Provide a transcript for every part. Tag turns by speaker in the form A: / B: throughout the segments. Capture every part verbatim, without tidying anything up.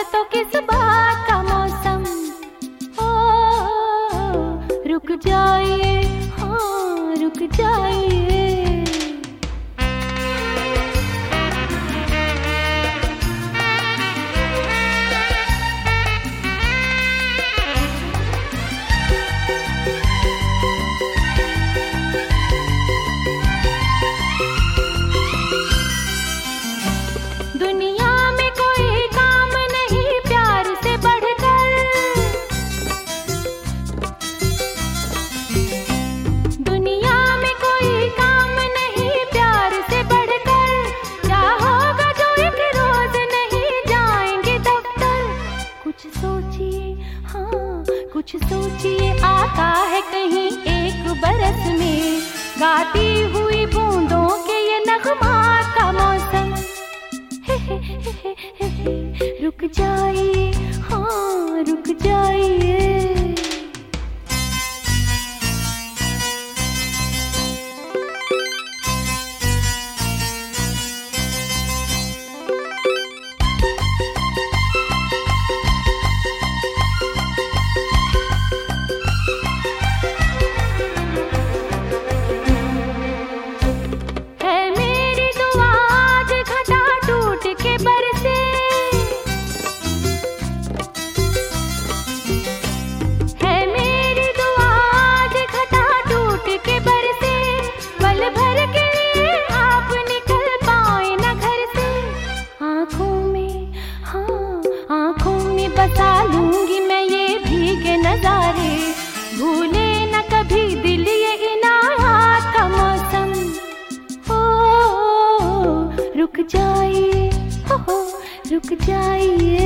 A: तो किस बात का मौसम। ओ रुक जाइए, हाँ रुक जाइए। कुछ सोचिए, आता है कहीं एक बरस में गाती हुई बूंदों के ये नगमा का मौसम। हे हे हे हे हे हे, रुक जाइए, हाँ रुक जाइए। बसा लूंगी मैं ये भीगे नजारे, भूले न कभी दिल ये इनायात का मौसम। हो रुक जाइए, हो हो रुक जाइए।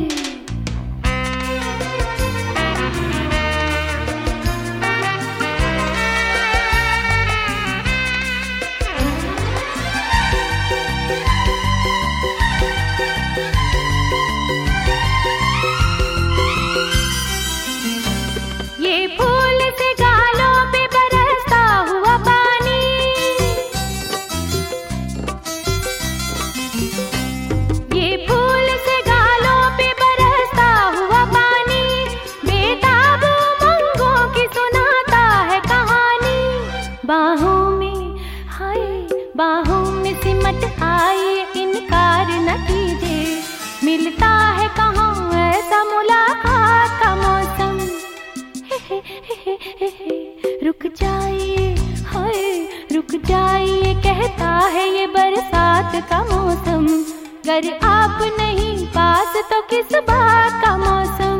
A: बाहों में हाय, बाहों में सिमट आइए, इनकार न कीजिए, मिलता है कहाँ ऐसा मुलाकात का मौसम। हे हे हे हे हे, रुक जाइए, हाय रुक जाइए, कहता है ये बरसात का मौसम। अगर आप नहीं पास तो किस बात का मौसम।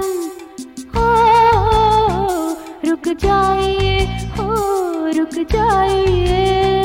A: हो रुक जाइए, हो रुक जाइए।